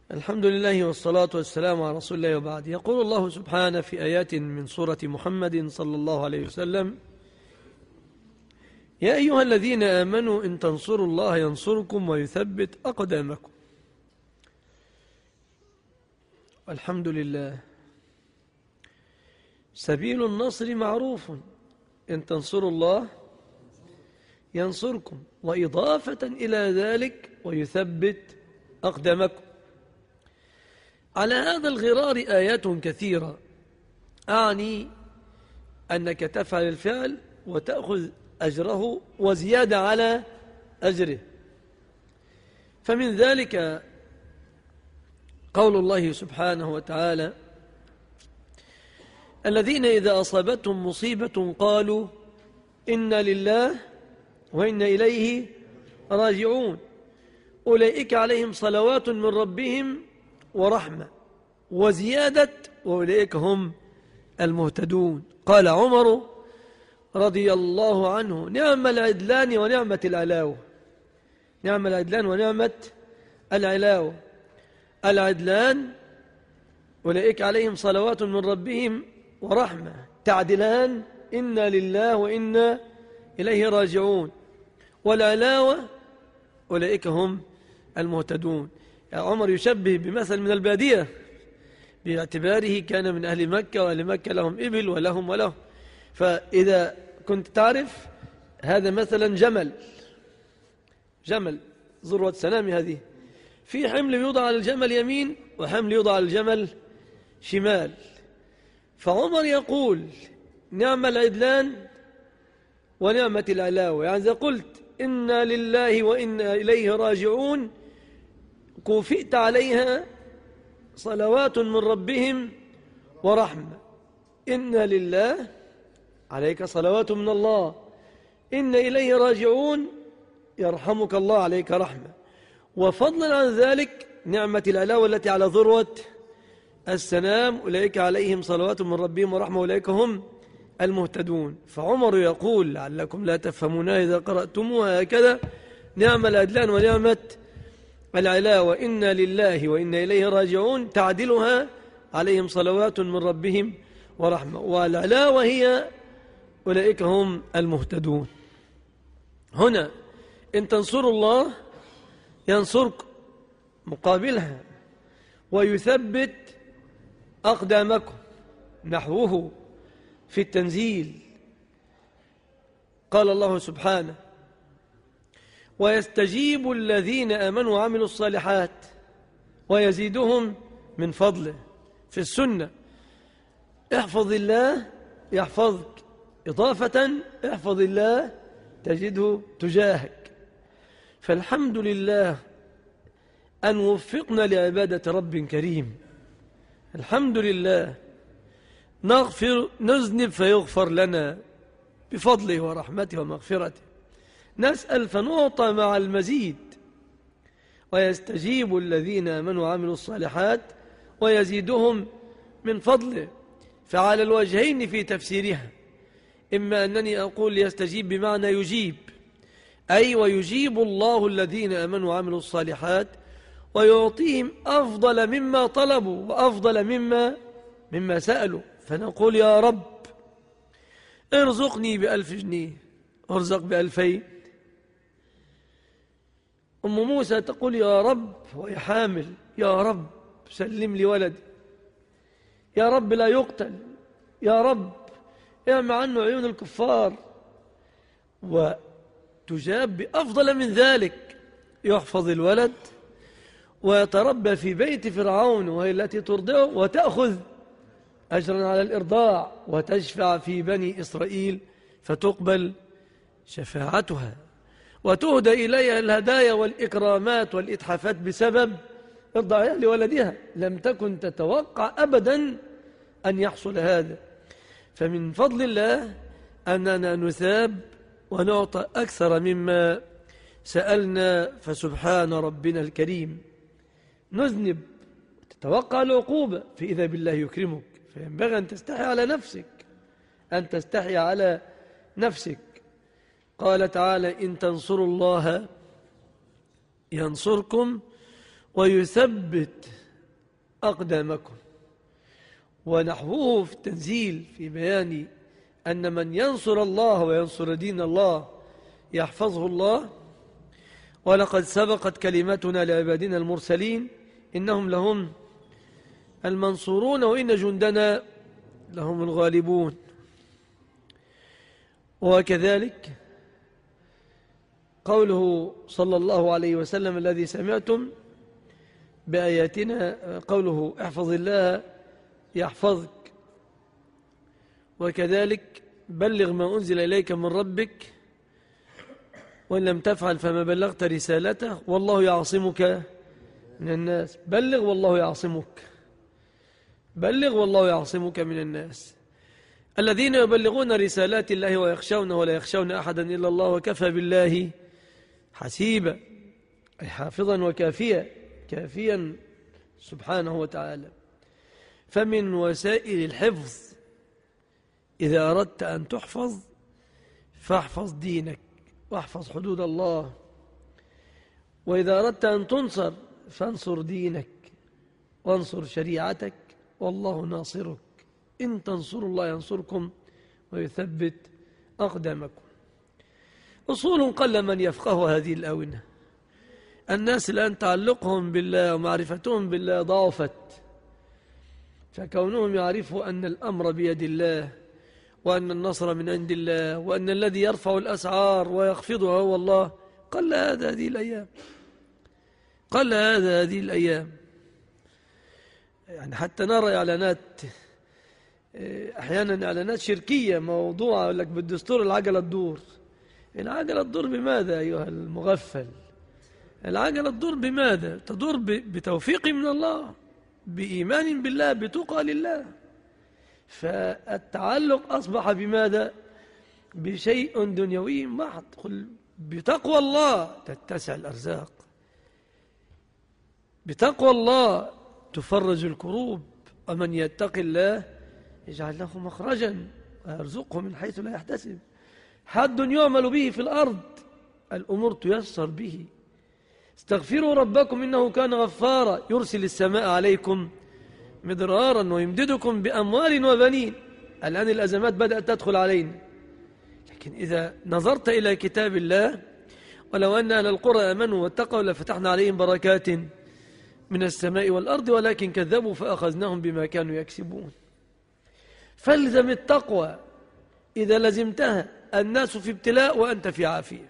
الحمد لله والصلاة والسلام على رسول الله وبعد. يقول الله سبحانه في آيات من سورة محمد صلى الله عليه وسلم: يا أيها الذين آمنوا إن تنصروا الله ينصركم ويثبت أقدامكم. الحمد لله، سبيل النصر معروف، إن تنصروا الله ينصركم، وإضافة إلى ذلك ويثبت أقدامكم. على هذا الغرار آيات كثيرة، أعني أنك تفعل الفعل وتأخذ أجره وزيادة على أجره. فمن ذلك قول الله سبحانه وتعالى: الذين إذا أصابتهم مصيبة قالوا إنا لله وإنا إليه راجعون أولئك عليهم صلوات من ربهم ورحمة وزيادة وأولئك هم المهتدون. قال عمر رضي الله عنه: نعم العدلان ونعمة العلاوة. نعم العدلان ونعمة العلاوة. العدلان أولئك عليهم صلوات من ربهم ورحمة، تعدلان إنا لله وإنا إليه راجعون. والعلاوة أولئك هم المهتدون. عمر يشبه بمثل من البادية باعتباره كان من أهل مكة، وأهل مكة لهم إبل ولهم. فإذا كنت تعرف هذا مثلا جمل ذروة سنام، هذه في حمل يوضع على الجمل يمين وحمل يوضع على الجمل شمال. فعمر يقول: نعم العدلان ونعمة العلاوة. يعني إذا قلت إنا لله وإنا إليه راجعون كوفئت عليها صلوات من ربهم ورحمة. إنا لله عليك صلوات من الله، إن إليه راجعون يرحمك الله عليك رحمة. وفضلا عن ذلك نعمة العلاوة التي على ذروة السنام أولئك عليهم صلوات من ربهم ورحمة أولئك هم المهتدون. فعمر يقول لعلكم لا تفهمونها إذا قرأتموها هكذا: نعم العدلان ونعمة العلاوة، إنا لله وإنا إليه راجعون، تعدلها عليهم صلوات من ربهم ورحمة. والعلاوة هي أولئك هم المهتدون. هنا إن تنصروا الله ينصركم، مقابلها ويثبت أقدامكم، نحوه في التنزيل. قال الله سبحانه: ويستجيب الذين آمنوا وعملوا الصالحات ويزيدهم من فضله. في السنة: احفظ الله يحفظك، إضافة احفظ الله تجده تجاهك. فالحمد لله أن وفقنا لعبادة رب كريم. الحمد لله نذنب فيغفر لنا بفضله ورحمته ومغفرته، نسأل فنعطى مع المزيد. ويستجيب الذين آمنوا وعملوا الصالحات ويزيدهم من فضله. فعلى الوجهين في تفسيرها: إما أنني أقول يستجيب بمعنى يجيب، أي ويجيب الله الذين آمنوا وعملوا الصالحات ويعطيهم أفضل مما طلبوا وأفضل مما سألوا. فنقول: يا رب ارزقني ب1000 جنيه، ارزق ب2000. أم موسى تقول: يا رب وهي حامل: يا رب سلم لي ولدي، يا رب لا يقتل، يا رب اعمى عنه عيون الكفار. وتجاب بأفضل من ذلك: يحفظ الولد ويتربى في بيت فرعون وهي التي ترضعه، وتأخذ أجرا على الإرضاع، وتشفع في بني إسرائيل فتقبل شفاعتها، وتهدى إليها الهدايا والإكرامات والإتحافات بسبب إرضاعها لولدها. لم تكن تتوقع أبدا أن يحصل هذا. فمن فضل الله أننا نثاب ونعطى أكثر مما سألنا. فسبحان ربنا الكريم. نذنب تتوقع العقوبة، فإذا بالله يكرمك. فينبغي أن تستحي على نفسك، قال تعالى: إن تنصروا الله ينصركم ويثبت أقدامكم. ونحوه في التنزيل في بيان أن من ينصر الله وينصر دين الله يحفظه الله. ولقد سبقت كلمتنا لعبادنا المرسلين إنهم لهم المنصورون وإن جندنا لهم الغالبون. وكذلك قوله صلى الله عليه وسلم الذي سمعتم بآياتنا، قوله احفظ الله يحفظك. وكذلك بلغ ما أنزل إليك من ربك وإن لم تفعل فما بلغت رسالته والله يعصمك من الناس. بلغ والله يعصمك، بلغ والله يعصمك من الناس. الذين يبلغون رسالات الله ويخشونه ولا يخشون أحدا إلا الله وكفى بالله حسيبا، أي حافظا وكافيا، كافيا سبحانه وتعالى. فمن وسائل الحفظ إذا أردت أن تحفظ فاحفظ دينك واحفظ حدود الله، وإذا أردت أن تنصر فانصر دينك وانصر شريعتك والله ناصرك، إن تنصروا الله ينصركم ويثبت أقدامكم. أصول قل من يفقه هذه الآونة. الناس الآن تعلقهم بالله ومعرفتهم بالله ضعفت، فكونهم يعرفوا أن الأمر بيد الله وأن النصر من عند الله وأن الذي يرفع الأسعار ويخفضها هو الله، قل هذا هذه الأيام، قل هذا هذه الأيام. يعني حتى نرى إعلانات أحيانا إعلانات شركية موضوعة يقول لك بالدستور العجلة تدور. العجلة تدور بماذا أيها المغفل؟ العجلة تدور بماذا؟ تدور بتوفيق من الله، بإيمان بالله، بتقى لله. فالتعلق أصبح بماذا؟ بشيء دنيوي محض. قل بتقوى الله تتسع الأرزاق، بتقوى الله تفرج الكروب، ومن يتق الله يجعل له مخرجا ويرزقه من حيث لا يحتسب. حد يعمل به في الأرض الأمور تيسر به. استغفروا ربكم إنه كان غفارا يرسل السماء عليكم مدرارا ويمددكم بأموال وبنين. الآن الأزمات بدأت تدخل علينا، لكن إذا نظرت إلى كتاب الله ولو أن أهل القرى آمنوا واتقوا لفتحنا عليهم بركات من السماء والأرض ولكن كذبوا فأخذناهم بما كانوا يكسبون. فالزم التقوى، إذا لزمتها الناس في ابتلاء وأنت في عافية.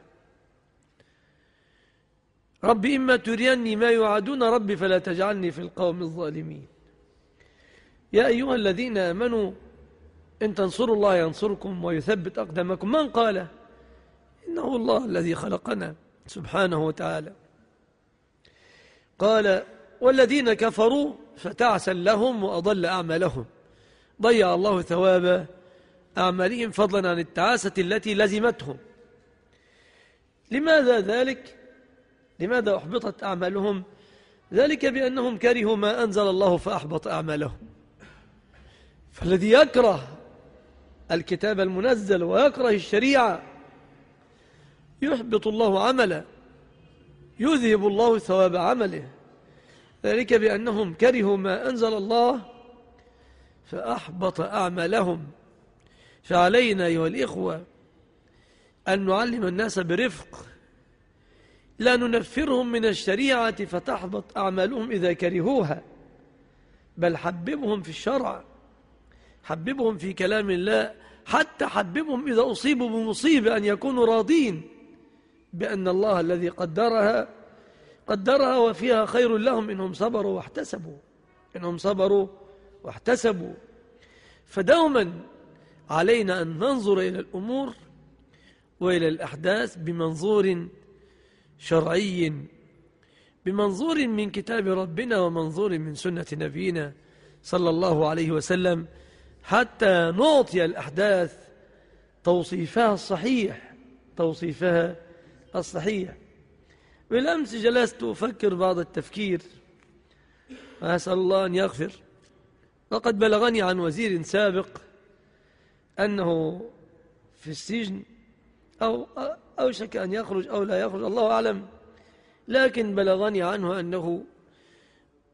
رب إما تريني ما يوعدون ربي فلا تجعلني في القوم الظالمين. يا أيها الذين آمنوا إن تنصروا الله ينصركم ويثبت أقدامكم. من قال؟ إنه الله الذي خلقنا سبحانه وتعالى. قال والذين كفروا فتعسا لهم وأضل أعمالهم. ضيع الله ثواب أعمالهم فضلا عن التعاسة التي لزمتهم. لماذا ذلك؟ لماذا أحبطت أعمالهم؟ ذلك بأنهم كرهوا ما أنزل الله فأحبط أعمالهم. فالذي يكره الكتاب المنزل ويكره الشريعة يحبط الله عمله، يذهب الله ثواب عمله. ذلك بأنهم كرهوا ما أنزل الله فأحبط أعمالهم. فعلينا أيها الإخوة أن نعلم الناس برفق، لا ننفرهم من الشريعة فتحبط أعمالهم إذا كرهوها، بل حببهم في الشرع، حببهم في كلام الله، حتى حببهم إذا أصيبوا بمصيبة أن يكونوا راضين بأن الله الذي قدرها وفيها خير لهم إنهم صبروا واحتسبوا، إنهم صبروا واحتسبوا. فدوما علينا أن ننظر إلى الأمور وإلى الأحداث بمنظور شرعي، بمنظور من كتاب ربنا ومنظور من سنة نبينا صلى الله عليه وسلم، حتى نعطي الأحداث توصيفها الصحيح، توصيفها الصحيح. بالأمس جلست أفكر بعض التفكير وأسأل الله أن يغفر. وقد بلغني عن وزير سابق أنه في السجن أو أوشك أن يخرج أو لا يخرج، الله أعلم، لكن بلغني عنه أنه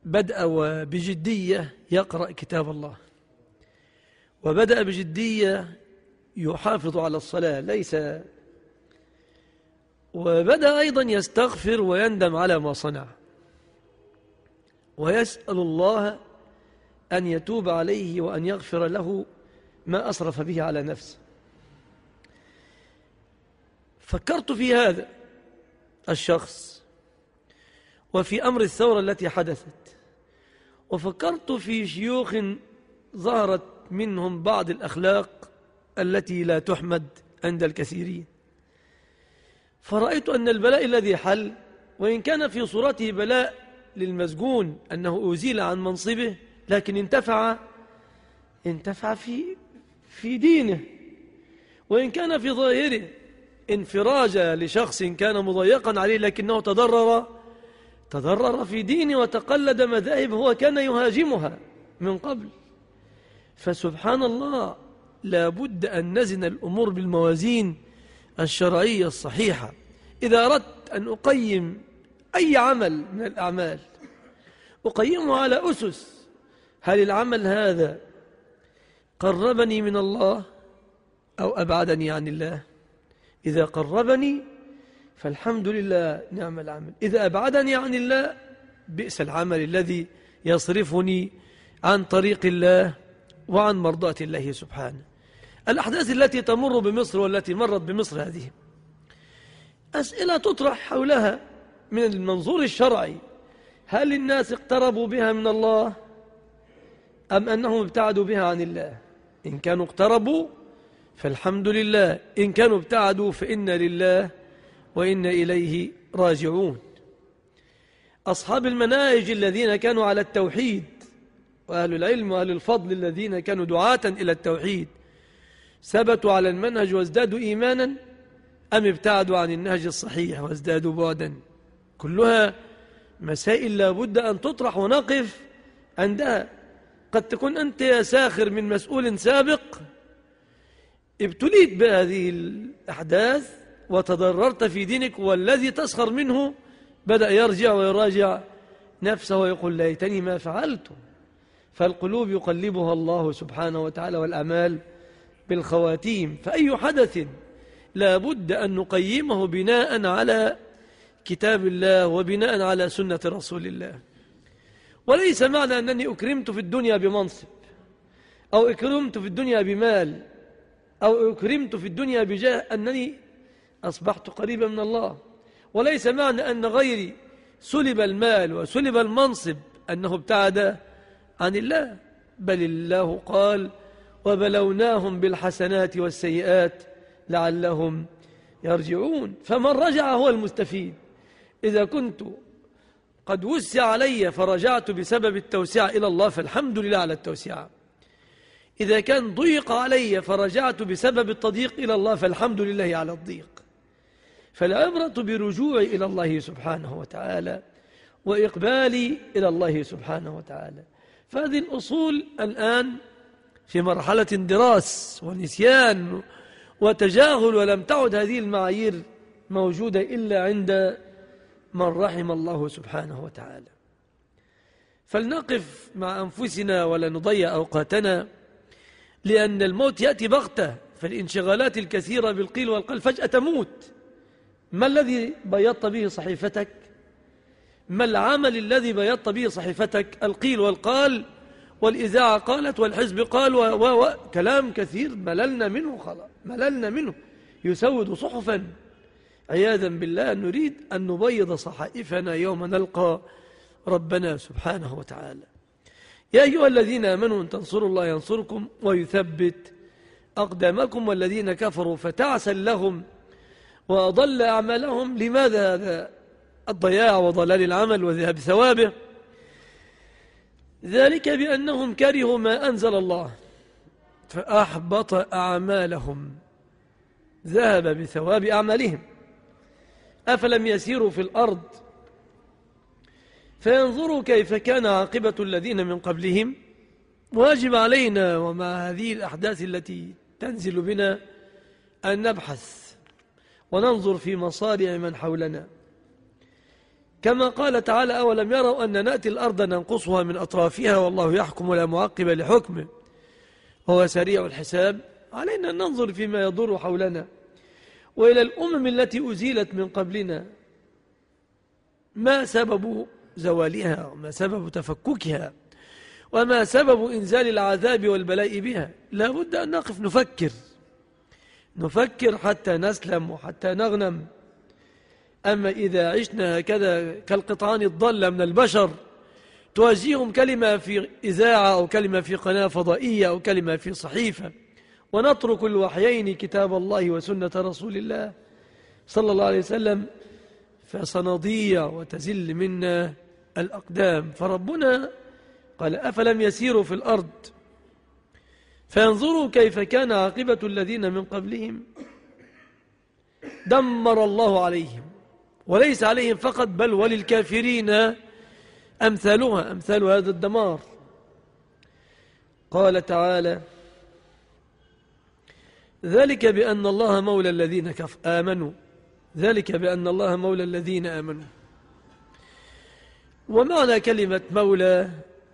بدأ بجدية يقرأ كتاب الله، وبدأ بجدية يحافظ على الصلاة وبدأ أيضا يستغفر ويندم على ما صنع، ويسأل الله أن يتوب عليه وأن يغفر له ما أسرف به على نفسه. فكرت في هذا الشخص وفي أمر الثورة التي حدثت، وفكرت في شيوخ ظهرت منهم بعض الأخلاق التي لا تحمد عند الكثيرين، فرأيت أن البلاء الذي حل، وإن كان في صورته بلاء للمسجون أنه أزيل عن منصبه، لكن انتفع في دينه، وإن كان في ظاهره انفراج لشخص كان مضيقا عليه، لكنه تضرر في دينه وتقلد مذاهب هو كان يهاجمها من قبل. فسبحان الله، لا بد أن نزن الأمور بالموازين الشرعية الصحيحة. إذا أردت أن أقيم أي عمل من الأعمال أقيمه على أسس: هل العمل هذا قربني من الله أو أبعدني عن الله؟ إذا قربني فالحمد لله، نعم العمل. إذا أبعدني عن الله بئس العمل الذي يصرفني عن طريق الله وعن مرضاة الله سبحانه. الأحداث التي تمر بمصر والتي مرت بمصر هذه أسئلة تطرح حولها من المنظور الشرعي: هل الناس اقتربوا بها من الله أم أنهم ابتعدوا بها عن الله؟ إن كانوا اقتربوا فالحمد لله، إن كانوا ابتعدوا فإنا لله وإنا إليه راجعون. أصحاب المناهج الذين كانوا على التوحيد، وأهل العلم وأهل الفضل الذين كانوا دعاة إلى التوحيد، ثبتوا على المنهج وازدادوا إيمانا أم ابتعدوا عن النهج الصحيح وازدادوا بعدا؟ كلها مسائل لا بد أن تطرح ونقف عندها. قد تكون أنت يا ساخر من مسؤول سابق ابتليت بهذه الأحداث وتضررت في دينك، والذي تسخر منه بدأ يرجع ويراجع نفسه ويقول ليتني ما فعلت. فالقلوب يقلبها الله سبحانه وتعالى والأعمال بالخواتيم. فأي حدث لا بد أن نقيمه بناء على كتاب الله وبناء على سنة رسول الله. وليس معنى أنني أكرمت في الدنيا بمنصب، أو أكرمت في الدنيا بمال، أو أكرمت في الدنيا بجاه أنني أصبحت قريبا من الله. وليس معنى أن غيري سلب المال وسلب المنصب أنه ابتعد عن الله، بل الله قال: وبلوناهم بالحسنات والسيئات لعلهم يرجعون. فمن رجع هو المستفيد. إذا كنت قد وسع علي فرجعت بسبب التوسعة إلى الله فالحمد لله على التوسعة. إذا كان ضيق علي فرجعت بسبب التضييق إلى الله فالحمد لله على الضيق. فالعبرة برجوعي إلى الله سبحانه وتعالى وإقبالي إلى الله سبحانه وتعالى. فهذه الأصول الآن في مرحلة اندراس ونسيان وتجاهل، ولم تعد هذه المعايير موجودة إلا عند من رحم الله سبحانه وتعالى. فلنقف مع أنفسنا ولا نضيع أوقاتنا، لأن الموت يأتي بغتة. فالانشغالات الكثيرة بالقيل والقال فجأة تموت. ما الذي بيضت به صحيفتك؟ ما العمل الذي بيضت به صحيفتك؟ القيل والقال، والإذاعة قالت، والحزب قال، كلام كثير مللنا منه، خلاص مللنا منه، يسود صحفا. عياذا بالله نريد أن نبيض صحائفنا يوم نلقى ربنا سبحانه وتعالى. يا أيها الذين آمنوا إن تنصروا الله ينصركم ويثبت أقدامكم، والذين كفروا فتعسا لهم وأضل أعمالهم. لماذا هذا الضياع وضلال العمل وذهاب ثوابه؟ ذلك بأنهم كرهوا ما أنزل الله فأحبط أعمالهم، ذهب بثواب أعمالهم. أفلم يسيروا في الأرض فينظروا كيف كان عاقبة الذين من قبلهم. واجب علينا ومع هذه الأحداث التي تنزل بنا أن نبحث وننظر في مصارع من حولنا. كما قال تعالى: أولم يروا أن نأتي الأرض ننقصها من أطرافها والله يحكم لا معقب لحكمه وهو سريع الحساب. علينا أن ننظر فيما يضر حولنا وإلى الأمم التي أزيلت من قبلنا، ما سبب زوالها وما سبب تفككها وما سبب إنزال العذاب والبلاء بها. لا بد أن نقف نفكر حتى نسلم وحتى نغنم. أما إذا عشنا هكذا كالقطعان الضالة من البشر، توجيههم كلمة في إذاعة أو كلمة في قناة فضائية أو كلمة في صحيفة، ونترك الوحيين كتاب الله وسنة رسول الله صلى الله عليه وسلم، فسنضيع وتزل منا الأقدام. فربنا قال: أفلم يسيروا في الأرض فينظروا كيف كان عاقبة الذين من قبلهم دمر الله عليهم، وليس عليهم فقط بل وللكافرين أمثال هذا الدمار. قال تعالى: ذلك بأن الله مولى الذين آمنوا. ذلك بأن الله مولى الذين آمنوا. ومعنى كلمة مولى: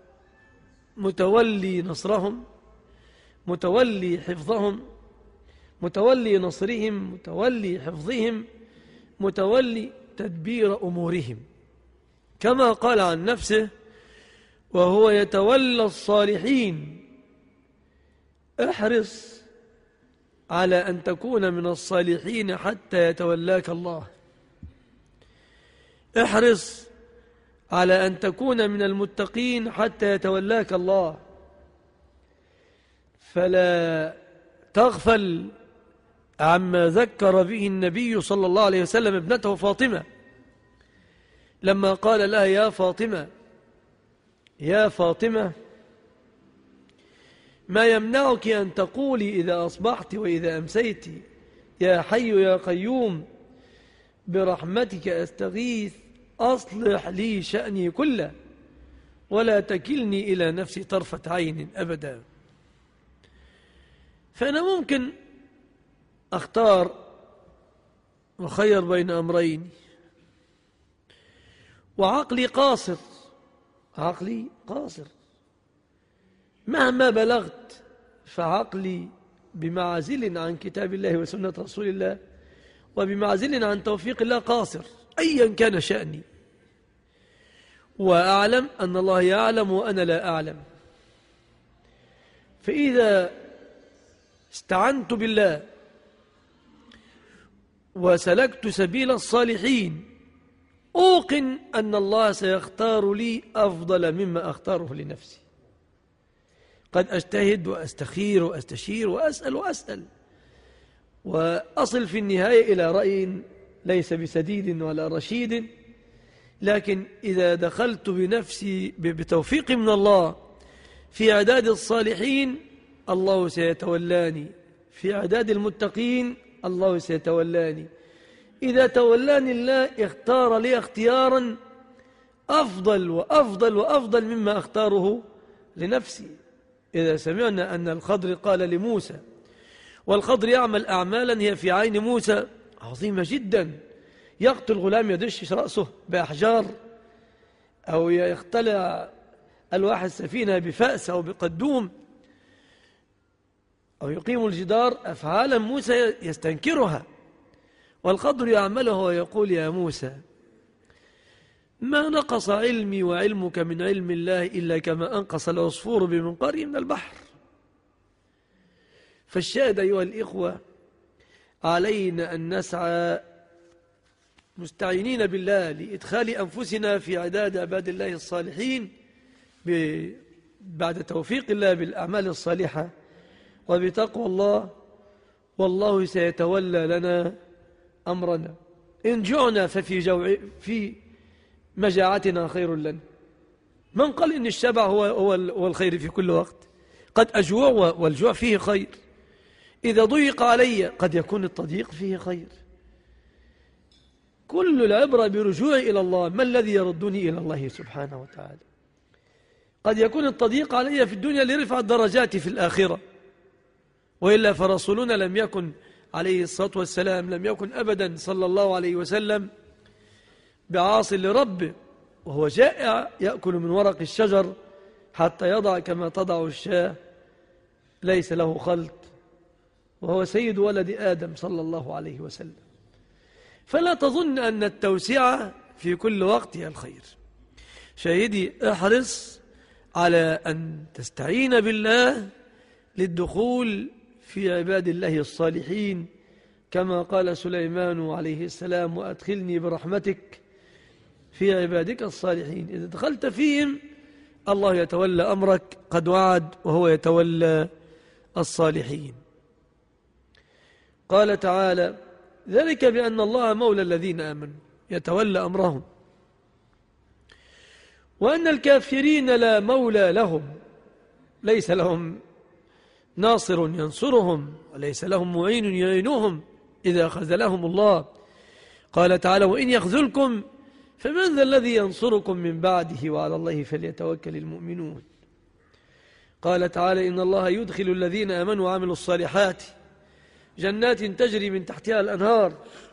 متولي نصرهم، متولي حفظهم، متولي نصرهم، متولي حفظهم، متولي تدبير أمورهم، كما قال عن نفسه: وهو يتولى الصالحين. احرص على أن تكون من الصالحين حتى يتولاك الله. احرص على أن تكون من المتقين حتى يتولاك الله. فلا تغفل عما ذكر به النبي صلى الله عليه وسلم ابنته فاطمة لما قال لها: يا فاطمة ما يمنعك أن تقولي إذا أصبحت وإذا أمسيت: يا حي يا قيوم برحمتك أستغيث أصلح لي شأني كله ولا تكلني إلى نفسي طرفة عين أبدا. فأنا ممكن أختار وخير بين أمرين، وعقلي قاصر، مهما بلغت فعقلي بمعزل عن كتاب الله وسنة رسول الله وبمعزل عن توفيق الله قاصر أيا كان شأني، وأعلم أن الله يعلم وأنا لا أعلم. فإذا استعنت بالله وسلكت سبيل الصالحين أوقن أن الله سيختار لي أفضل مما أختاره لنفسي. قد أجتهد وأستخير وأستشير وأسأل وأصل في النهاية إلى رأي ليس بسديد ولا رشيد، لكن إذا دخلت بنفسي بتوفيق من الله في إعداد الصالحين الله سيتولاني، في إعداد المتقين الله سيتولاني. إذا تولاني الله اختار لي اختيارا أفضل وأفضل وأفضل مما أختاره لنفسي. إذا سمعنا أن الخضر قال لموسى، والخضر يعمل أعمالا هي في عين موسى عظيمة جدا، يقتل غلام يدشش رأسه بأحجار، أو يختلع ألواح السفينة بفأس أو بقدوم، أو يقيم الجدار، أفعالا موسى يستنكرها، والخضر يعملها ويقول: يا موسى ما نقص علمي وعلمك من علم الله إلا كما أنقص العصفور بمنقاره من البحر. فالشاهد أيها الإخوة، علينا أن نسعى مستعينين بالله لإدخال أنفسنا في عداد عباد الله الصالحين بعد توفيق الله بالأعمال الصالحة وبتقوى الله، والله سيتولى لنا أمرنا. إن جعنا في مجاعتنا خير لنا. من قال إن الشبع هو الخير في كل وقت؟ قد أجوع والجوع فيه خير. إذا ضيق علي قد يكون التضييق فيه خير. كل العبرة برجوعي إلى الله. ما الذي يردني إلى الله سبحانه وتعالى؟ قد يكون التضييق علي في الدنيا لرفع الدرجات في الآخرة، وإلا فرسولنا لم يكن عليه الصلاة والسلام، لم يكن أبدا صلى الله عليه وسلم بعاص لربه وهو جائع يأكل من ورق الشجر حتى يضع كما تضع الشاة، ليس له خلط، وهو سيد ولد آدم صلى الله عليه وسلم. فلا تظن أن التوسعة في كل وقت هي الخير. شاهدي، احرص على أن تستعين بالله للدخول في عباد الله الصالحين، كما قال سليمان عليه السلام: وأدخلني برحمتك في عبادك الصالحين. إذا دخلت فيهم الله يتولى أمرك، قد وعد وهو يتولى الصالحين. قال تعالى: ذلك بأن الله مولى الذين آمنوا يتولى أمرهم، وأن الكافرين لا مولى لهم، ليس لهم ناصر ينصرهم، وليس لهم معين يعينهم إذا خذلهم الله. قال تعالى: وإن يخذلكم فمن ذا الذي ينصركم من بعده وعلى الله فليتوكل المؤمنون. قال تعالى: إن الله يدخل الذين آمنوا وعملوا الصالحات جنات تجري من تحتها الأنهار،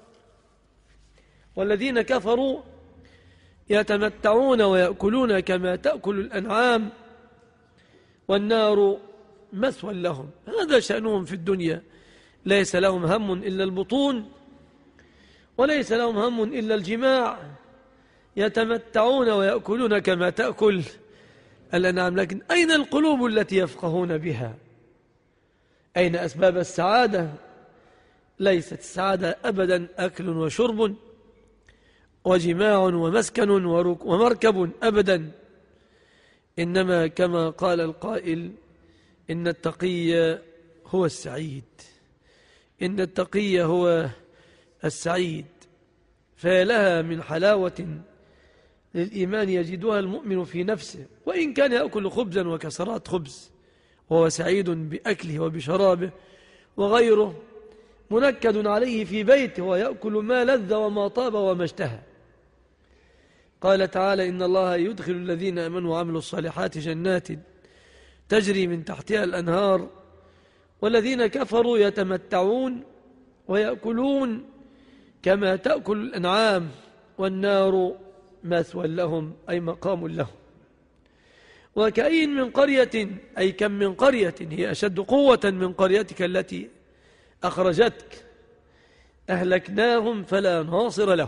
والذين كفروا يتمتعون ويأكلون كما تأكل الأنعام والنار مثوى لهم. هذا شأنهم في الدنيا، ليس لهم هم إلا البطون، وليس لهم هم إلا الجماع، يتمتعون ويأكلون كما تأكل الأنعام. لكن أين القلوب التي يفقهون بها؟ أين أسباب السعادة؟ ليست السعادة أبدا أكل وشرب وجماع ومسكن ومركب أبدا، إنما كما قال القائل: إن التقي هو السعيد، إن التقي هو السعيد. فلها من حلاوة للإيمان يجدها المؤمن في نفسه، وإن كان يأكل خبزا وكسرات خبز وهو سعيد بأكله وبشرابه، وغيره منكد عليه في بيته ويأكل ما لذ وما طاب وما اشتهى. قال تعالى: إن الله يدخل الذين آمنوا وعملوا الصالحات جنات تجري من تحتها الأنهار، والذين كفروا يتمتعون ويأكلون كما تأكل الأنعام والنار مثوى لهم، أي مقام لهم. وكأين من قرية، أي كم من قرية هي أشد قوة من قريتك التي أخرجتك أهلكناهم فلا ناصر له.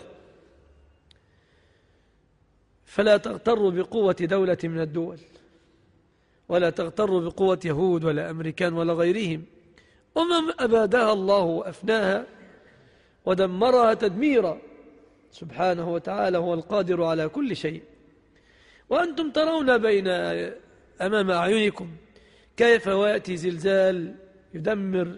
فلا تغتر بقوة دولة من الدول، ولا تغتر بقوة يهود ولا أمريكان ولا غيرهم. أبادها الله وأفناها ودمرها تدميرا، سبحانه وتعالى هو القادر على كل شيء. وأنتم ترون أمام أعينكم كيف يأتي زلزال يدمر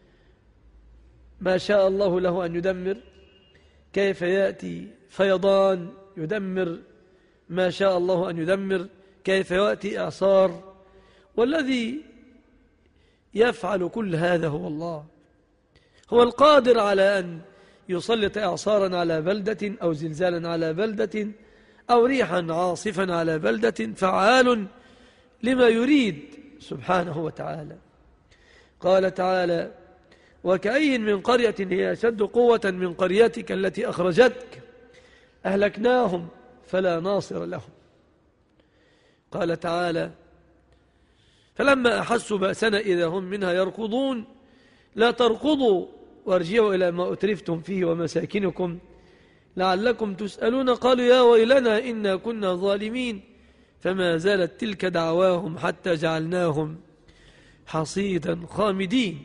ما شاء الله له أن يدمر، كيف يأتي فيضان يدمر ما شاء الله أن يدمر، كيف يأتي إعصار، والذي يفعل كل هذا هو الله. هو القادر على أن يسلط إعصارا على بلدة أو زلزالا على بلدة أو ريحا عاصفا على بلدة، فعال لما يريد سبحانه وتعالى. قال تعالى: وكأي من قرية هي أشد قوة من قريتك التي أخرجتك أهلكناهم فلا ناصر لهم. قال تعالى: فلما أحسوا بأسنا إذا هم منها يركضون لا تركضوا وارجعوا إلى ما أترفتم فيه ومساكنكم لعلكم تسألون. قالوا يا ويلنا إنا كنا ظالمين. فما زالت تلك دعواهم حتى جعلناهم حصيدا خامدين.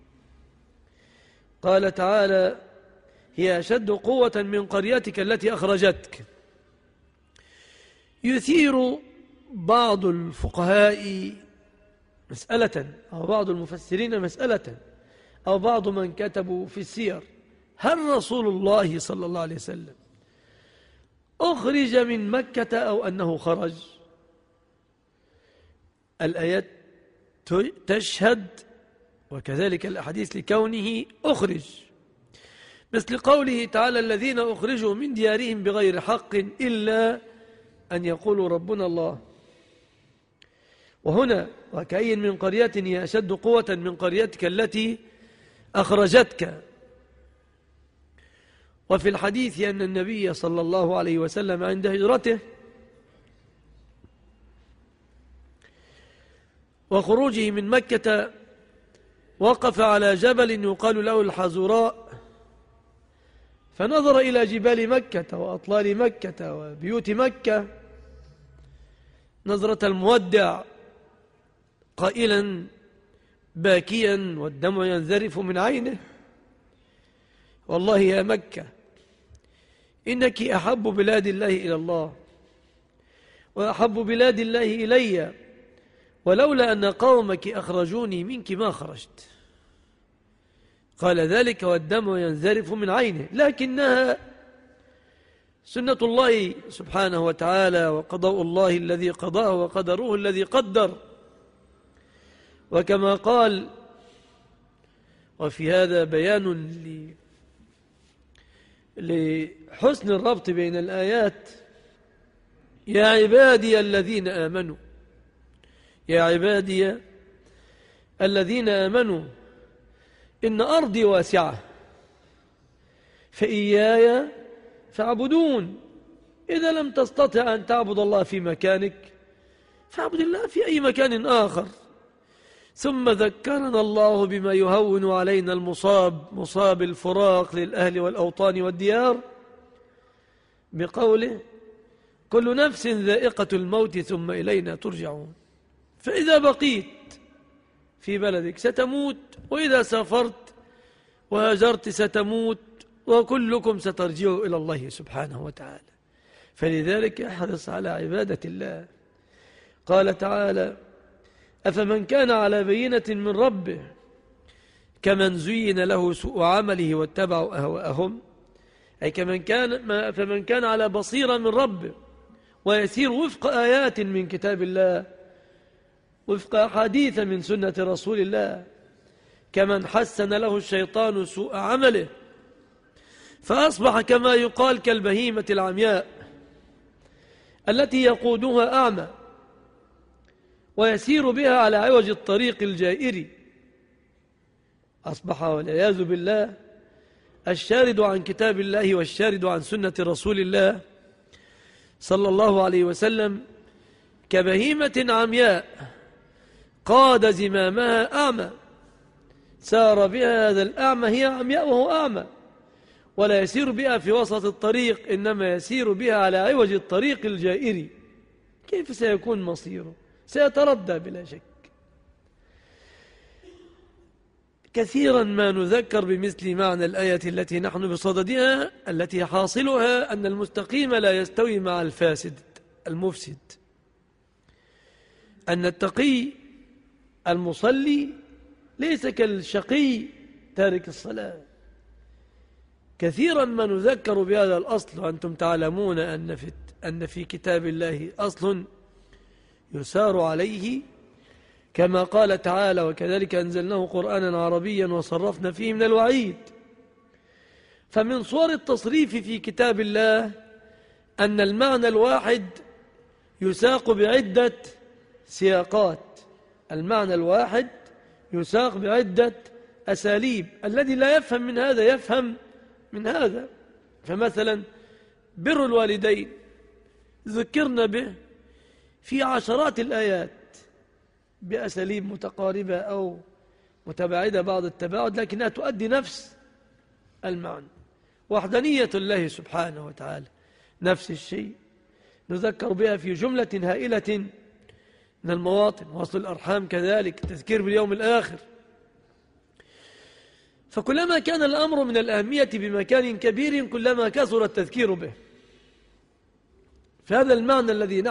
قال تعالى: هي أشد قوة من قريتك التي أخرجتك. يثير بعض الفقهاء مسألة، أو بعض المفسرين مسألة، أو بعض من كتبوا في السير: هل رسول الله صلى الله عليه وسلم أخرج من مكة أو أنه خرج؟ الآيات تشهد، وكذلك الأحاديث لكونه أخرج، مثل قوله تعالى: الذين أخرجوا من ديارهم بغير حق إلا أن يقولوا ربنا الله. وهنا: وكأي من قرية هي أشد قوة من قريتك التي أخرجتك. وفي الحديث أن النبي صلى الله عليه وسلم عند هجرته وخروجه من مكة وقف على جبل يقال له الحزراء، فنظر إلى جبال مكة وأطلال مكة وبيوت مكة نظرة المودع قائلا باكيا والدمع ينذرف من عينه: والله يا مكة إنك أحب بلاد الله إلى الله وأحب بلاد الله إلي، ولولا أن قومك أخرجوني منك ما خرجت. قال ذلك والدمع ينذرف من عينه، لكنها سنة الله سبحانه وتعالى وقضاء الله الذي قضاه وقدره الذي قدر. وكما قال، وفي هذا بيان لحسن الربط بين الآيات: يا عبادي الذين آمنوا، يا عبادي الذين آمنوا إن أرضي واسعة فإياي فاعبدون. إذا لم تستطع أن تعبد الله في مكانك فاعبد الله في أي مكان آخر. ثم ذكرنا الله بما يهون علينا مصاب الفراق للأهل والأوطان والديار بقوله: كل نفس ذائقة الموت ثم إلينا ترجعون. فإذا بقيت في بلدك ستموت، وإذا سافرت وهاجرت ستموت، وكلكم سترجعوا إلى الله سبحانه وتعالى. فلذلك احرص على عبادة الله. قال تعالى: أفمن كان على بينة من ربه كمن زين له سوء عمله واتبعوا أهواءهم، أي فمن كان على بصيرة من ربه ويسير وفق آيات من كتاب الله وفق أحاديث من سنة رسول الله، كمن حسن له الشيطان سوء عمله فأصبح كما يقال كالبهيمة العمياء التي يقودها أعمى ويسير بها على عوج الطريق الجائر. أصبح والعياذ بالله الشارد عن كتاب الله والشارد عن سنة رسول الله صلى الله عليه وسلم كبهيمة عمياء قاد زمامها أعمى، سار بها هذا الأعمى، هي عمياء وهو أعمى، ولا يسير بها في وسط الطريق، إنما يسير بها على عوج الطريق الجائر. كيف سيكون مصيره؟ سيتردى بلا شك. كثيرا ما نذكر بمثل معنى الآية التي نحن بصددها، التي حاصلها أن المستقيم لا يستوي مع الفاسد المفسد، أن التقي المصلي ليس كالشقي تارك الصلاة. كثيرا ما نذكر بهذا الأصل، وأنتم تعلمون أن في كتاب الله أصل يسار عليه، كما قال تعالى: وكذلك أنزلناه قرآنا عربيا وصرفنا فيه من الوعيد. فمن صور التصريف في كتاب الله أن المعنى الواحد يساق بعدة سياقات، المعنى الواحد يساق بعدة أساليب، الذي لا يفهم من هذا يفهم من هذا. فمثلا بر الوالدين ذكرنا به في عشرات الآيات بأساليب متقاربة أو متباعدة بعض التباعد، لكنها تؤدي نفس المعنى. وحدانية الله سبحانه وتعالى نفس الشيء نذكر بها في جملة هائلة من المواطن. وصل الأرحام كذلك، التذكير باليوم الآخر. فكلما كان الأمر من الأهمية بمكان كبير كلما كثر التذكير به. فهذا المعنى الذي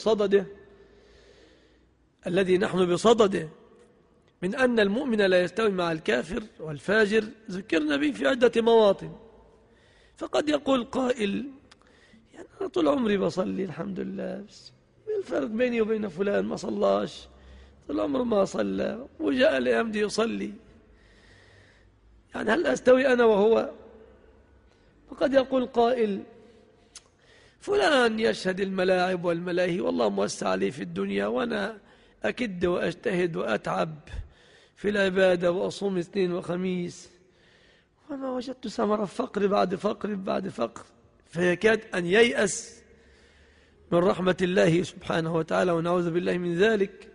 نحن بصدده من أن المؤمن لا يستوي مع الكافر والفاجر ذكرنا به في عدة مواطن. فقد يقول قائل: يعني أنا طول عمري بصلي الحمد لله، بس الفرق بيني وبين فلان ما صلاش، طول عمره ما صلى وجاء لأمدي يصلي، يعني هل أستوي أنا وهو؟ فقد يقول قائل: فلان يشهد الملاعب والملاهي والله موسع عليه في الدنيا، وأنا أكد وأجتهد وأتعب في العبادة وأصوم اثنين وخميس وما وجدت ثمرة، فقر بعد فقر بعد فقر، فيكاد أن ييأس من رحمة الله سبحانه وتعالى، ونعوذ بالله من ذلك.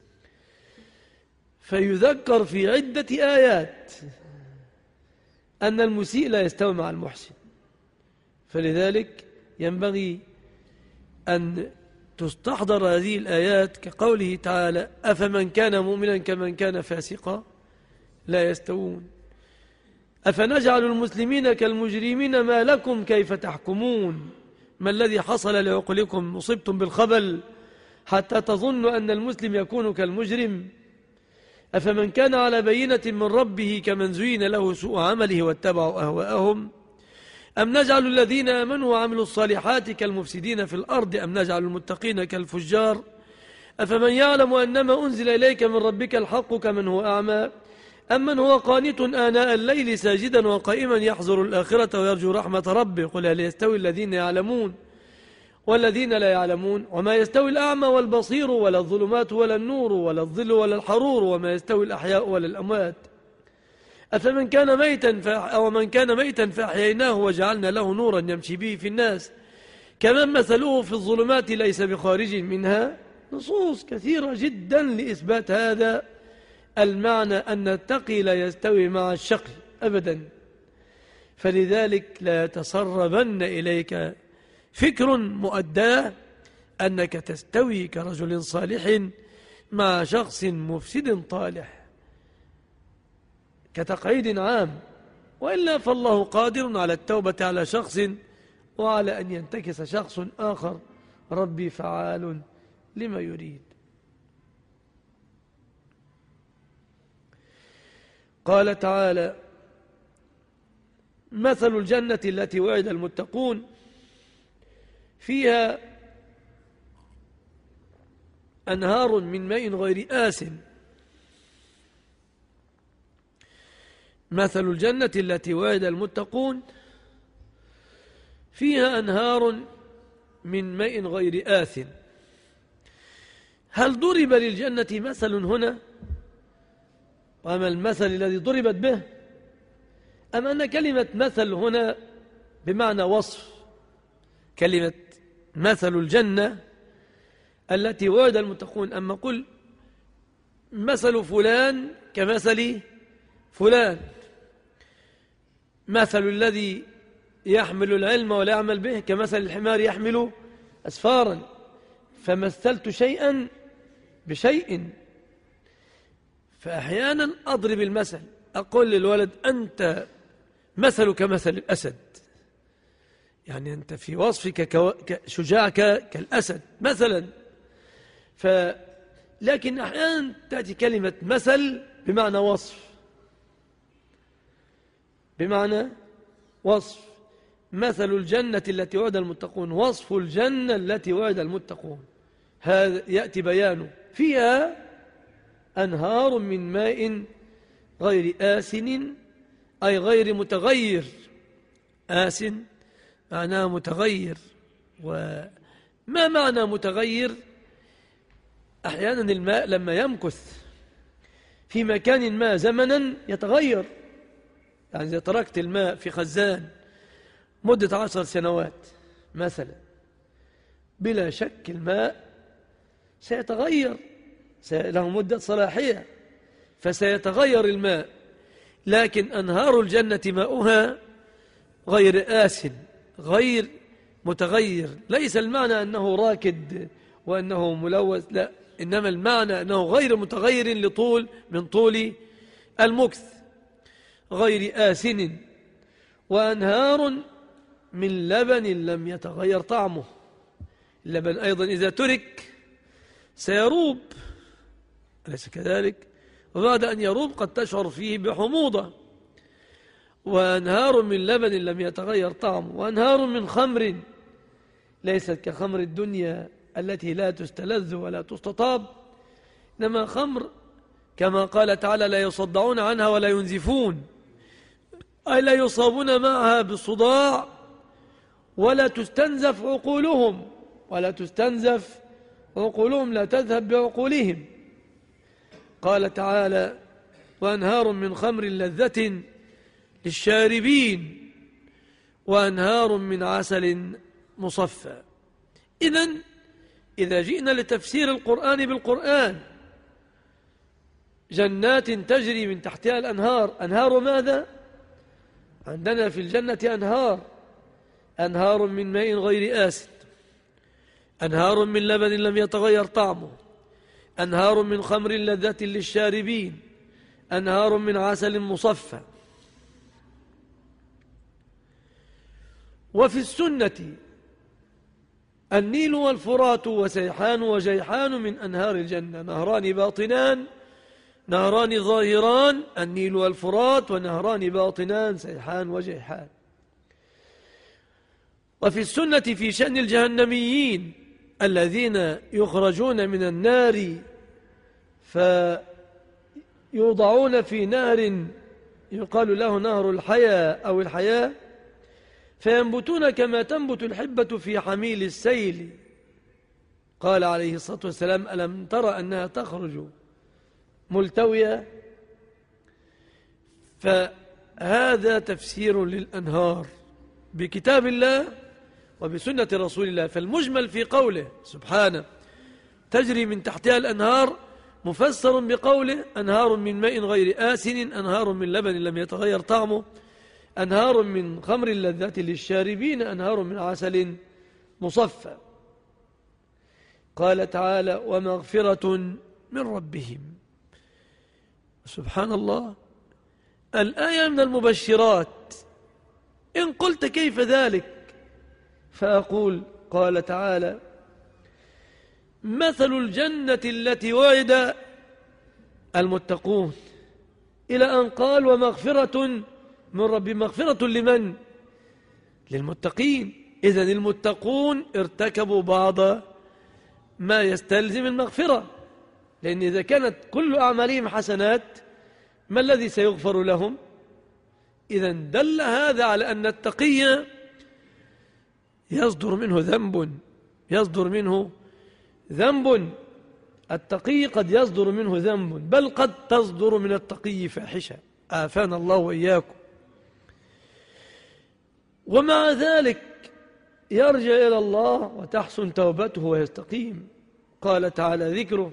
فيذكر في عدة آيات أن المسيء لا يستوي مع المحسن، فلذلك ينبغي أن تستحضر هذه الآيات كقوله تعالى: أفمن كان مؤمنا كمن كان فاسقا لا يستوون، أفنجعل المسلمين كالمجرمين ما لكم كيف تحكمون، ما الذي حصل لعقلكم مصبتم بالخبل حتى تظنوا أن المسلم يكون كالمجرم، أفمن كان على بينة من ربه كمن زين له سوء عمله واتبعوا أهواءهم، أم نجعل الذين آمنوا وعملوا الصالحات كالمفسدين في الأرض، أم نجعل المتقين كالفجار، أفمن يعلم أنما أنزل إليك من ربك الحق كمن هو أعمى، أمن هو قانت آناء الليل ساجدا وقائما يحذر الآخرة ويرجو رحمة ربه، قل هل يستوي الذين يعلمون والذين لا يعلمون، وما يستوي الأعمى والبصير ولا الظلمات ولا النور ولا الظل ولا الحرور، وما يستوي الأحياء ولا الأموات، أفمن كان ميتا فأحييناه وجعلنا له نورا يمشي به في الناس كمن مثله في الظلمات ليس بخارج منها. نصوص كثيرة جدا لإثبات هذا المعنى، أن التقي لا يستوي مع الشقي أبدا. فلذلك لا يتسربن إليك فكر مؤداه أنك تستوي كرجل صالح مع شخص مفسد طالح كتقعيد عام، وإلا فالله قادر على التوبة على شخص وعلى أن ينتكس شخص آخر، ربي فعال لما يريد. قال تعالى: مثل الجنة التي وعد المتقون فيها أنهار من ماء غير آسن. مثل الجنة التي وعد المتقون فيها أنهار من ماء غير آسن. هل ضرب للجنة مثل هنا؟ وما المثل الذي ضربت به؟ أم أن كلمة مثل هنا بمعنى وصف؟ كلمة مثل الجنة التي وعد المتقون، أما قل مثل فلان كمثل فلان، مثل الذي يحمل العلم ولا يعمل به كمثل الحمار يحمل أسفارا، فمثلت شيئا بشيء. فأحيانا أضرب المثل، أقول للولد: أنت مثلك مثل الأسد، يعني أنت في وصفك شجاع كالأسد مثلا. لكن أحيانا تأتي كلمة مثل بمعنى وصف، بمعنى وصف. مثل الجنة التي وعد المتقون، وصف الجنة التي وعد المتقون، هذا يأتي بيانه: فيها أنهار من ماء غير آسن، أي غير متغير. آسن معناه متغير. وما معنى متغير؟ أحيانا الماء لما يمكث في مكان ما زمنا يتغير، يعني إذا تركت الماء في خزان مدة 10 سنوات مثلا، بلا شك الماء سيتغير، له مدة صلاحية، فسيتغير الماء. لكن أنهار الجنة ماؤها غير آسن، غير متغير. ليس المعنى أنه راكد وأنه ملوث، لا، إنما المعنى أنه غير متغير من طول المكث، غير آسن. وأنهار من لبن لم يتغير طعمه. اللبن أيضا إذا ترك سيروب، أليس كذلك؟ وبعد أن يروب قد تشعر فيه بحموضة. وأنهار من لبن لم يتغير طعمه. وأنهار من خمر ليست كخمر الدنيا التي لا تستلذ ولا تستطاب، إنما خمر كما قال تعالى: لا يصدعون عنها ولا ينزفون، أي لا يصابون معها بالصداع ولا تستنزف عقولهم، لا تذهب بعقولهم. قال تعالى: وأنهار من خمر لذة للشاربين وأنهار من عسل مصفى. إذن إذا جئنا لتفسير القرآن بالقرآن، جنات تجري من تحتها الأنهار، أنهار ماذا؟ عندنا في الجنة أنهار من ماء غير آسن، أنهار من لبن لم يتغير طعمه، أنهار من خمر لذة للشاربين، أنهار من عسل مصفى. وفي السنة النيل والفرات وسيحان وجيحان من أنهار الجنة، نهران باطنان نهران ظاهران، النيل والفرات، ونهران باطنان سيحان وجيحان. وفي السنة في شأن الجهنميين الذين يخرجون من النار فيوضعون في نهر يقال له نهر الحياة أو الحياة، فينبتون كما تنبت الحبة في حميل السيل. قال عليه الصلاة والسلام: ألم ترى أنها تخرج ملتوية؟ فهذا تفسير للأنهار بكتاب الله وبسنة رسول الله. فالمجمل في قوله سبحانه تجري من تحتها الأنهار مفسر بقوله أنهار من ماء غير آسن، أنهار من لبن لم يتغير طعمه، أنهار من خمر لذة للشاربين، أنهار من عسل مصفى. قال تعالى: ومغفرة من ربهم. سبحان الله، الآية من المبشرات. إن قلت كيف ذلك فأقول: قال تعالى: مثل الجنة التي وعد المتقون، إلى أن قال: ومغفرة من رب. مغفرة لمن؟ للمتقين. إذن المتقون ارتكبوا بعض ما يستلزم المغفرة، لأن إذا كانت كل أعمالهم حسنات ما الذي سيغفر لهم؟ إذن دل هذا على أن التقي يصدر منه ذنب، التقي قد يصدر منه ذنب، بل قد تصدر من التقي فاحشة، آفانا الله وإياكم. ومع ذلك يرجع إلى الله وتحسن توبته ويستقيم. قال تعالى ذكره: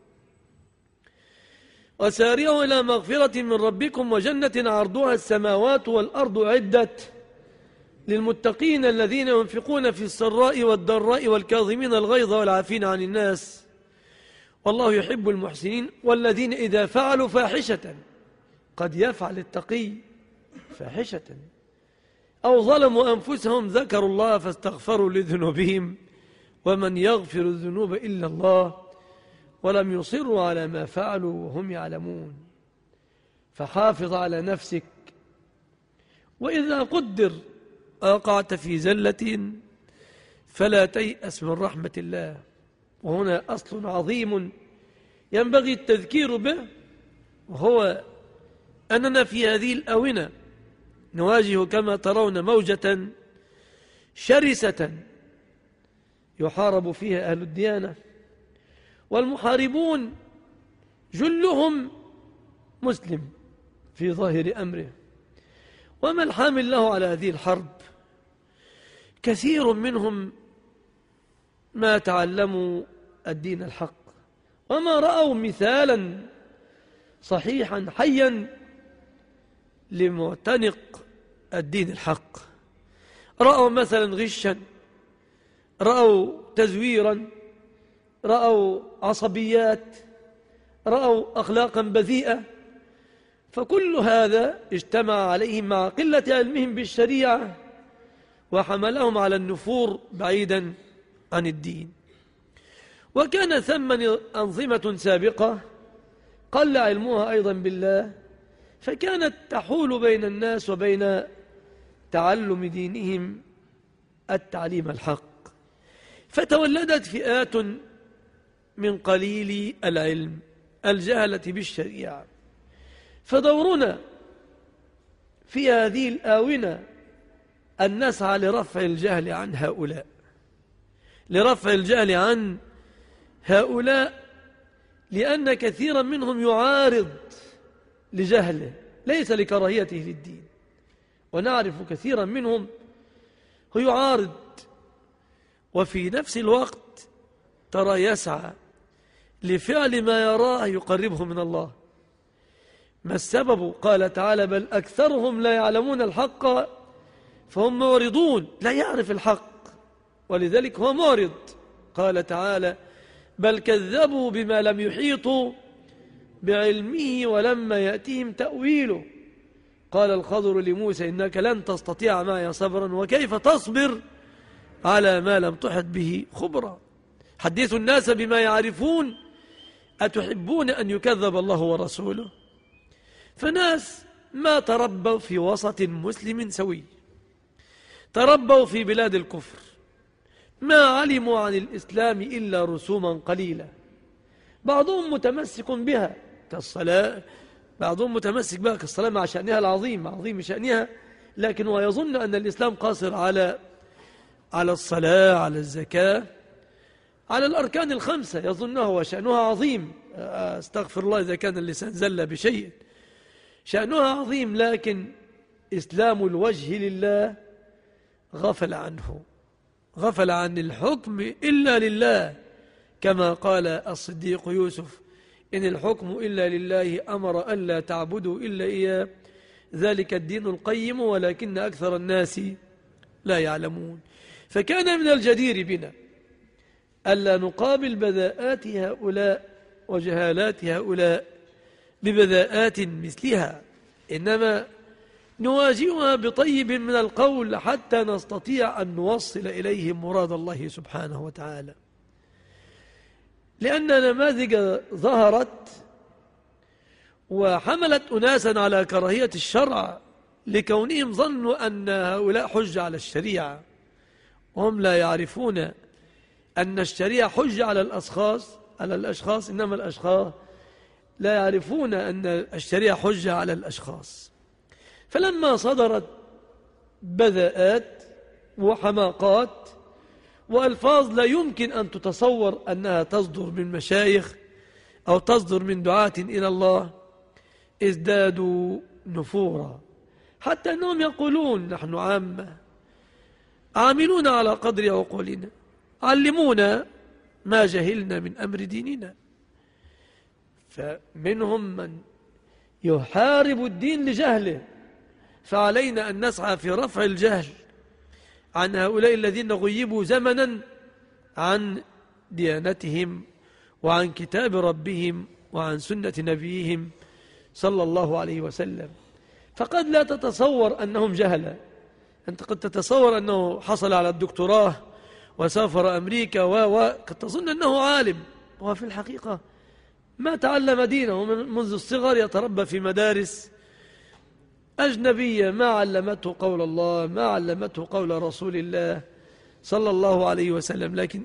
وسارعوا إلى مغفرة من ربكم وجنة عرضها السماوات والأرض أعدت للمتقين الذين ينفقون في السراء والضراء والكاظمين الغيظ والعافين عن الناس والله يحب المحسنين والذين إذا فعلوا فاحشة. قد يفعل التقي فاحشة أو ظلموا أنفسهم ذكروا الله فاستغفروا لذنوبهم ومن يغفر الذنوب إلا الله ولم يصروا على ما فعلوا وهم يعلمون. فحافظ على نفسك، وإذا قدر وقعت في زلة فلا تيأس من رحمة الله. وهنا أصل عظيم ينبغي التذكير به، وهو أننا في هذه الآونة نواجه كما ترون موجة شرسة يحارب فيها أهل الديانة، والمحاربون جلهم مسلم في ظاهر أمره. وما الحامل له على هذه الحرب؟ كثير منهم ما تعلموا الدين الحق وما رأوا مثالا صحيحا حيا لمعتنق الدين الحق. رأوا مثلا غشا، رأوا تزويرا، رأوا عصبيات، رأوا أخلاقا بذيئة. فكل هذا اجتمع عليهم مع قلة علمهم بالشريعة وحملهم على النفور بعيدا عن الدين. وكان ثم أنظمة سابقة قل علمها أيضا بالله، فكانت تحول بين الناس وبين تعلم دينهم التعليم الحق، فتولدت فئات من قليل العلم الجهلة بالشريعة. فدورنا في هذه الآونة أن نسعى لرفع الجهل عن هؤلاء، لرفع الجهل عن هؤلاء، لأن كثيرا منهم يعارض لجهله ليس لكراهيته للدين، ونعرف كثيرا منهم هو يعارض وفي نفس الوقت ترى يسعى لفعل ما يراه يقربه من الله. ما السبب؟ قال تعالى: بل أكثرهم لا يعلمون الحق فهم معرضون. لا يعرف الحق ولذلك هو معرض. قال تعالى: بل كذبوا بما لم يحيطوا بعلمه ولما يأتيهم تأويله. قال الخضر لموسى: إنك لن تستطيع معي صبرا وكيف تصبر على ما لم تحط به خبرا. حدثوا الناس بما يعرفون أتحبون أن يكذب الله ورسوله؟ فناس ما تربوا في وسط مسلم سوي، تربوا في بلاد الكفر، ما علموا عن الإسلام إلا رسوما قليلة، بعضهم متمسك بها كالصلاة، بعضهم متمسك بها كالصلاة مع شأنها العظيم، مع عظيم شأنها، لكن هو يظن أن الإسلام قاصر على الصلاة، على الزكاة، على الأركان الخمسة، يظنها وشأنها عظيم. استغفر الله إذا كان اللسان زل بشيء، شأنها عظيم، لكن إسلام الوجه لله غفل عنه، غفل عن الحكم إلا لله، كما قال الصديق يوسف: إن الحكم إلا لله أمر ألا تعبدوا إلا إياه ذلك الدين القيم ولكن أكثر الناس لا يعلمون. فكان من الجدير بنا ألا نقابل بذاءات هؤلاء وجهالات هؤلاء ببذاءات مثلها، إنما نواجهها بطيب من القول حتى نستطيع أن نوصل إليهم مراد الله سبحانه وتعالى. لأن نماذج ظهرت وحملت أناسا على كراهية الشرع لكونهم ظنوا أن هؤلاء حجة على الشريعة، وهم لا يعرفون أن الشريعة حجة على الأشخاص، إنما الأشخاص لا يعرفون أن الشريعة حجة على الأشخاص. فلما صدرت بذاءات وحماقات وألفاظ لا يمكن أن تتصور أنها تصدر من مشايخ أو تصدر من دعاة إلى الله، ازدادوا نفورا، حتى أنهم يقولون: نحن عامة عاملون على قدر عقولنا، علمونا ما جهلنا من أمر ديننا. فمنهم من يحارب الدين لجهله، فعلينا أن نسعى في رفع الجهل عن هؤلاء الذين غيبوا زمنا عن ديانتهم وعن كتاب ربهم وعن سنة نبيهم صلى الله عليه وسلم. فقد لا تتصور أنهم جهلة، أنت قد تتصور أنه حصل على الدكتوراه وسافر أمريكا قد تظن أنه عالم، وفي الحقيقة ما تعلم دينه منذ الصغر، يتربى في مدارس أجنبية ما علمته قول الله، ما علمته قول رسول الله صلى الله عليه وسلم. لكن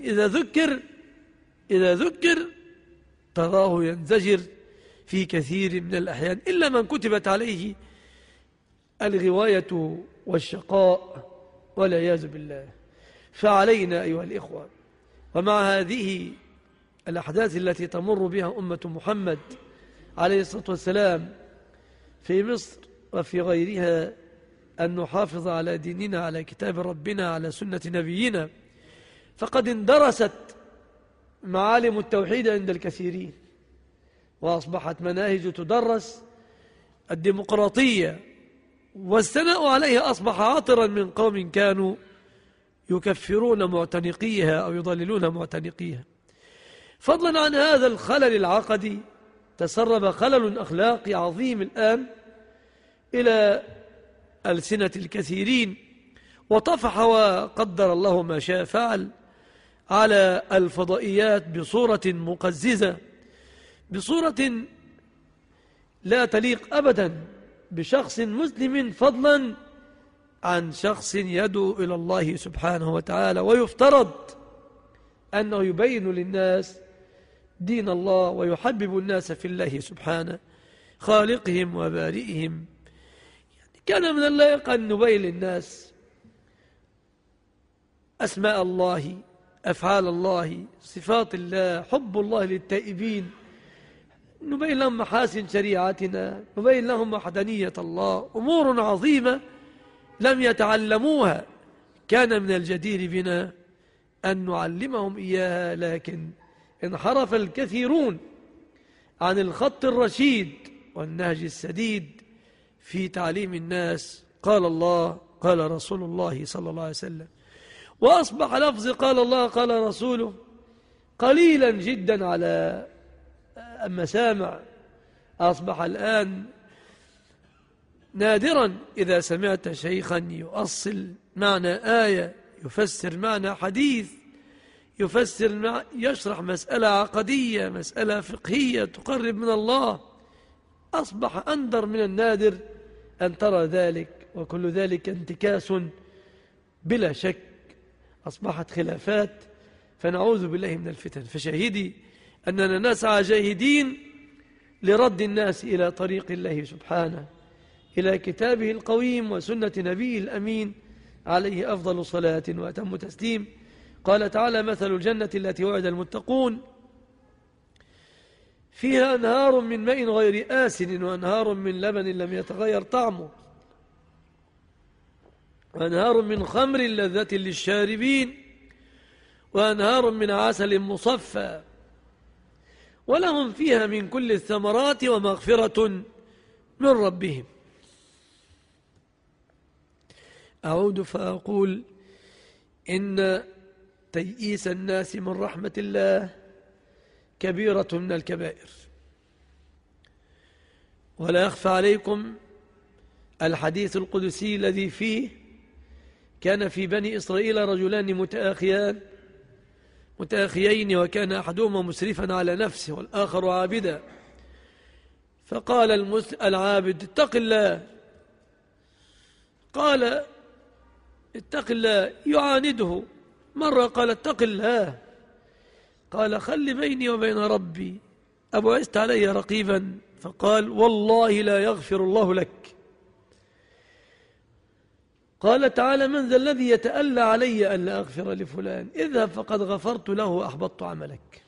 إذا ذكر تراه ينزجر في كثير من الأحيان، إلا من كتبت عليه الغواية والشقاء والعياذ بالله. فعلينا أيها الإخوة، ومع هذه الأحداث التي تمر بها أمة محمد عليه الصلاة والسلام في مصر وفي غيرها، أن نحافظ على ديننا، على كتاب ربنا، على سنة نبينا. فقد اندرست معالم التوحيد عند الكثيرين، وأصبحت مناهج تدرس الديمقراطية، والثناء عليها أصبح عطرا من قوم كانوا يكفرون معتنقيها أو يضللون معتنقيها. فضلا عن هذا الخلل العقدي، تسرب خلل أخلاقي عظيم الآن إلى ألسنة الكثيرين، وطفح وقدر الله ما شاء فعل على الفضائيات بصورة مقززة، بصورة لا تليق أبدا بشخص مسلم، فضلا عن شخص يدعو إلى الله سبحانه وتعالى، ويفترض أنه يبين للناس دين الله ويحبب الناس في الله سبحانه خالقهم وبارئهم. كان من اللائق أن نبين للناس أسماء الله، أفعال الله، صفات الله، حب الله للتائبين، نبين لهم محاسن شريعتنا، نبين لهم وحدانية الله، أمور عظيمة لم يتعلموها كان من الجدير بنا أن نعلمهم إياها، لكن انحرف الكثيرون عن الخط الرشيد والنهج السديد في تعليم الناس قال الله قال رسول الله صلى الله عليه وسلم، وأصبح لفظ قال الله قال رسوله قليلا جدا على المسامع. أصبح الآن نادرا إذا سمعت شيخا يؤصل معنى آية، يفسر معنى حديث، يشرح مسألة عقدية، مسألة فقهية تقرب من الله. أصبح أندر من النادر أن ترى ذلك، وكل ذلك انتكاس بلا شك. أصبحت خلافات، فنعوذ بالله من الفتن. فشاهدي أننا نسعى جاهدين لرد الناس إلى طريق الله سبحانه، إلى كتابه القويم وسنة نبيه الأمين عليه أفضل صلاة وأتم تسليم. قال تعالى: مثل الجنة التي وعد المتقون فيها أنهار من ماء غير آسن وأنهار من لبن لم يتغير طعمه وأنهار من خمر لذة للشاربين وأنهار من عسل مصفى ولهم فيها من كل الثمرات ومغفرة من ربهم. أعود فأقول إن تيئيس الناس من رحمة الله كبيرة من الكبائر. ولا يخفى عليكم الحديث القدسي الذي فيه كان في بني إسرائيل رجلان متآخيين، وكان أحدهما مسرفا على نفسه والآخر عابدا، فقال العابد: اتق الله. قال: اتق الله. يعانده مرة قال: اتق الله. قال: خل بيني وبين ربي، أبعثت علي رقيبا؟ فقال: والله لا يغفر الله لك. قال تعالى: من ذا الذي يتألى علي أن لا أغفر لفلان؟ اذهب فقد غفرت له وأحبطت عملك.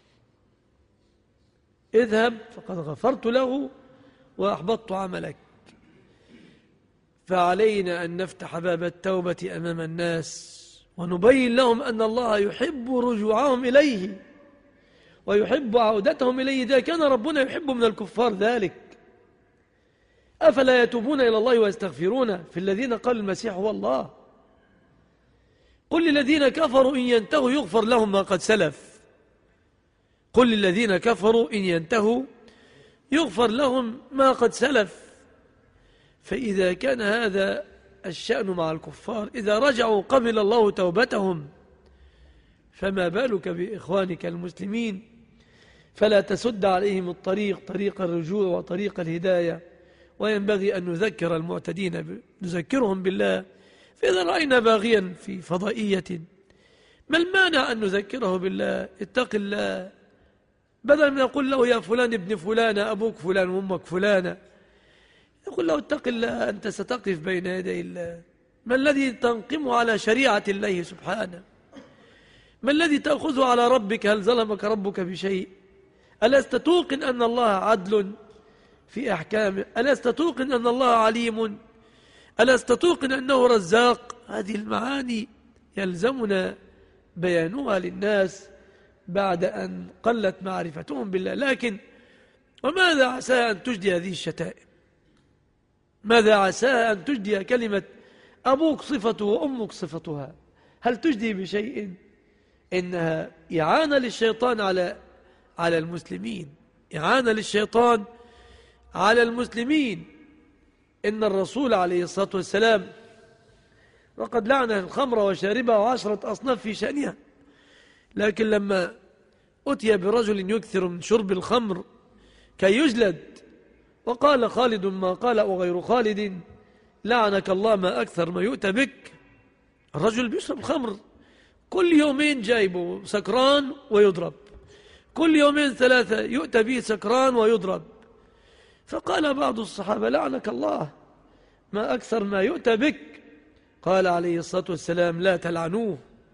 اذهب فقد غفرت له وأحبطت عملك. فعلينا أن نفتح باب التوبة أمام الناس ونبين لهم أن الله يحب رجوعهم إليه ويحب عودتهم إليه. إذا كان ربنا يحب من الكفار ذلك، أفلا يتوبون إلى الله ويستغفرون في الذين قالوا المسيح هو الله؟ قل للذين كفروا إن ينتهوا يغفر لهم ما قد سلف. قل للذين كفروا إن ينتهوا يغفر لهم ما قد سلف. فإذا كان هذا الشأن مع الكفار، إذا رجعوا قبل الله توبتهم، فما بالك بإخوانك المسلمين؟ فلا تسد عليهم الطريق، طريق الرجوع وطريق الهداية. وينبغي أن نذكر المعتدين، نذكرهم بالله. فإذا رأينا باغيا في فضائية، ما المانع أن نذكره بالله؟ اتق الله، بدل من يقول له يا فلان ابن فلان، أبوك فلان وأمك فلانة، يقول له اتق الله، أنت ستقف بين يدي الله. ما الذي تنقم على شريعة الله سبحانه؟ ما الذي تأخذه على ربك؟ هل ظلمك ربك بشيء؟ ألست توقن أن الله عدل في أحكامه؟ ألست توقن أن الله عليم؟ ألست توقن أنه رزاق؟ هذه المعاني يلزمنا بيانها للناس بعد أن قلت معرفتهم بالله. لكن وماذا عسى أن تجدي هذه الشتائم؟ ماذا عسى أن تجدي كلمة أبوك صفته وأمك صفتها؟ هل تجدي بشيء؟ إنها إعانة للشيطان على المسلمين، إعانة للشيطان على المسلمين. إن الرسول عليه الصلاة والسلام وقد لعن الخمر وشاربها وعشرة أصناف في شأنها، لكن لما أتي برجل يكثر من شرب الخمر كي يجلد، وقال خالد ما قال وغير خالد: لعنك الله ما أكثر ما يؤتى بك. الرجل بيشرب خمر كل يومين، جايبه سكران ويضرب، كل يومين ثلاثة يؤتى به سكران ويضرب. فقال بعض الصحابة: لعنك الله ما أكثر ما يؤتى بك. قال عليه الصلاة والسلام: لا تلعنوه،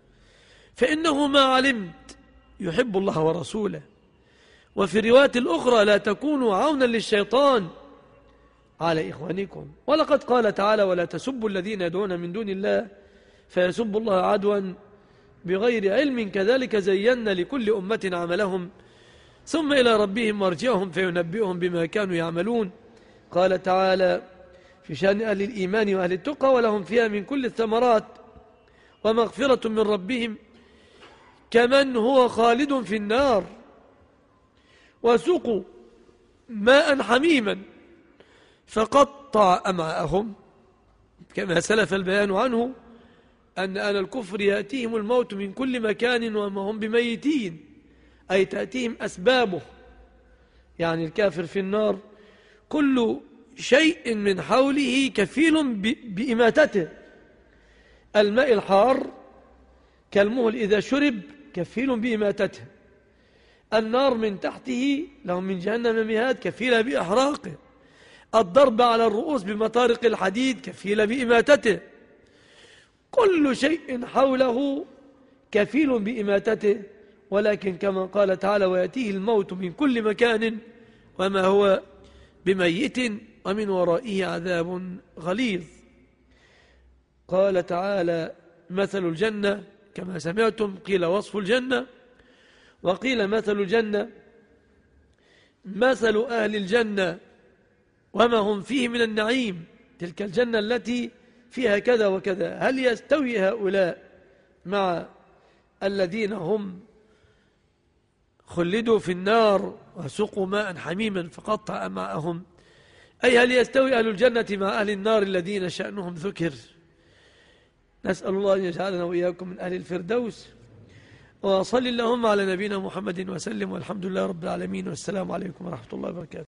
فإنه ما علمت يحب الله ورسوله. وفي الرواية الأخرى: لا تكونوا عونا للشيطان، على إخوانكم. ولقد قال تعالى ولا تسبوا الذين يدعون من دون الله فيسبوا الله عدوا بغير علم كذلك زينا لكل أمة عملهم ثم إلى ربهم مرجعهم فينبئهم بما كانوا يعملون. قال تعالى في شأن أهل الإيمان وأهل التقى ولهم فيها من كل الثمرات ومغفرة من ربهم كمن هو خالد في النار وسقوا ماء حميما فقطع أمعاءهم. كما سلف البيان عنه أن أهل الكفر يأتيهم الموت من كل مكان وما هم بميتين، أي تأتيهم أسبابه، يعني الكافر في النار كل شيء من حوله كفيل بإماتته. الماء الحار كالمهل إذا شرب كفيل بإماتته. النار من تحته لهم من جهنم مهاد كفيلة بإحراقه. الضرب على الرؤوس بمطارق الحديد كفيلة بإماتته. كل شيء حوله كفيل بإماتته، ولكن كما قال تعالى ويأتيه الموت من كل مكان وما هو بميت ومن ورائه عذاب غليظ. قال تعالى مثل الجنة كما سمعتم، قيل وصف الجنة وقيل مثل الجنة، مثل أهل الجنة وما هم فيه من النعيم، تلك الجنة التي فيها كذا وكذا. هل يستوي هؤلاء مع الذين هم خلدوا في النار وسقوا ماء حميما فقطع أمعاءهم؟ أي هل يستوي أهل الجنة مع أهل النار الذين شأنهم ذكر؟ نسأل الله أن يجعلنا وإياكم من أهل الفردوس. وصل اللهم على نبينا محمد وسلم، والحمد لله رب العالمين، والسلام عليكم ورحمة الله وبركاته.